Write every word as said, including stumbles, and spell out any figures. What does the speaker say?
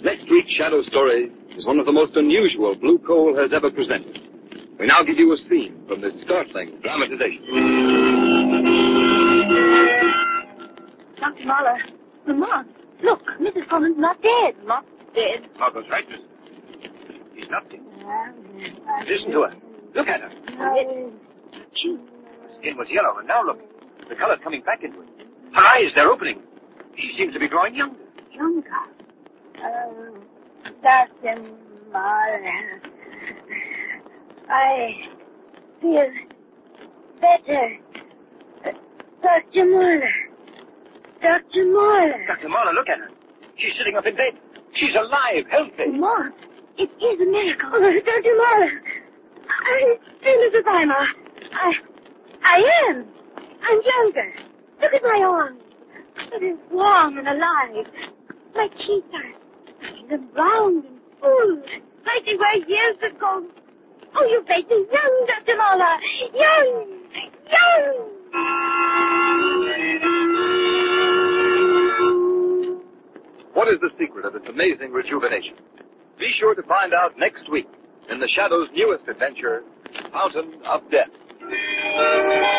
Next week's Shadow Story is one of the most unusual Blue Coal has ever presented. We now give you a scene from this startling dramatization. Doctor Mahler, the moth. Look, Missus Coleman's not dead. Not dead. Marco's right, miss. She's not dead. Listen to her. Look at her. She... Her skin was yellow, and now look. The color's coming back into it. Her eyes, they're opening. She seems to be growing younger. Younger. Oh, Doctor Mahler. I feel better. Uh, Doctor Mahler. Doctor Mahler. Doctor Mahler, look at her. She's sitting up in bed. She's alive, healthy. Moth, it is a miracle. Oh, Doctor Mahler, I'm still as a timer. I, I am. I'm younger. Look at my arms. It is warm and alive. My cheeks are kind of round and full, like they were years ago. Oh, you make me young, Doctor Mahler. Young, young. What is the secret of its amazing rejuvenation? Be sure to find out next week in the Shadow's newest adventure, Fountain of Death.